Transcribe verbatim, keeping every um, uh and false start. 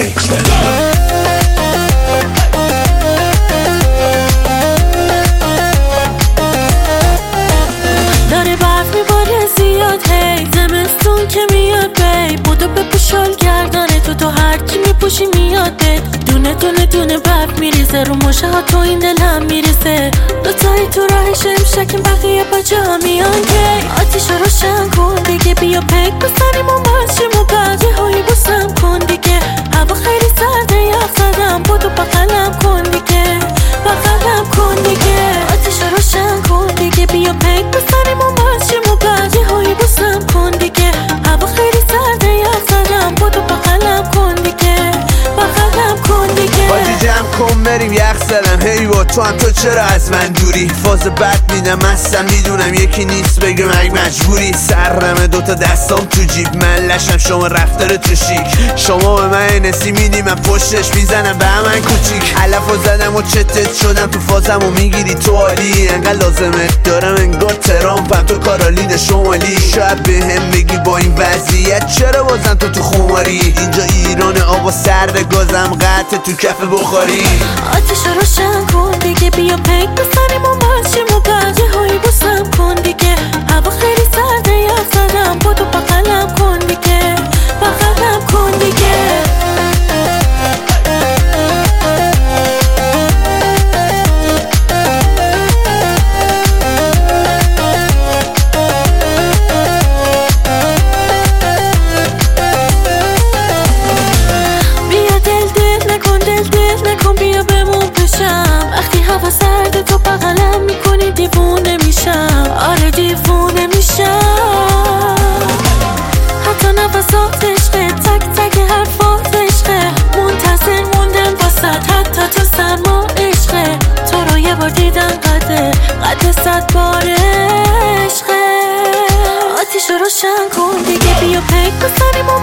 داره برف میباره زیاد هی زمستون که میاد بی بودو بپوشال گردنه تو تو هرچی میپوشی میاد بید دونه دونه دونه برف میریزه رو مشه ها تو این دلم میریزه دوتایی تو راهش امشکیم بقیه با جا میان کی آتیش رو روشن کن دیگه بیا پک بزنیم و ماشیم و بعد یه هایی بوسم کن دیگه هوا خیلی سرده یخ زدم بودو بغلم کن دیگه بغلم کن دیگه آتیش رو روشن کن دیگه بیا پک بزنیم و ماشیم و بعد یه هایی بوسم کن دیگه هوا خیلی سرده یخ زدم بودو بغلم کن دیگه بغلم کن دیگه بازی جمع کن بریم یخ زدم هی با تو هم تو چرا از من دوری فاز بد میدم هستم میدونم یکی نیست بگه مگ مجبوری سرمه دوتا دستام تو جیب من لشم شما رفتار تو شیک شما به من نسی میدی من پشتش میزنم به من کوچیک علف و زدم و چتت شدم تو فازم و میگیری تو عالی انقدر لازمت دارم انگار ترامپم تو کارالین شمالی شاید به هم بگی با این وضعیت چرا بازم تو تو خماری اینجا ایران آقا سرد گازم قطع تو کف بخاری آتیش رو روشن کن دیگه بیا پک بزنیم و ماشیم و بعد یه هایی بوسم کن دیگه هوا خیلی سرده یخ زدم بودو بغلم کن دیگه بغلم کن دیگه بیا دل دل نکن دل دل نکن بیا بمون پیشم وقتی هوا سرده تو بغلم میکنی دیوونه میشم آره دیوونه میشم حتی نفسات عشقه تک تک حرفات عشقه منتظر موندم واسد حتی تو سرما عشقه تو رو یه بار دیدن قده قده صد بار عشقه آتیش رو روشن کن دیگه بیا پک بزنیم و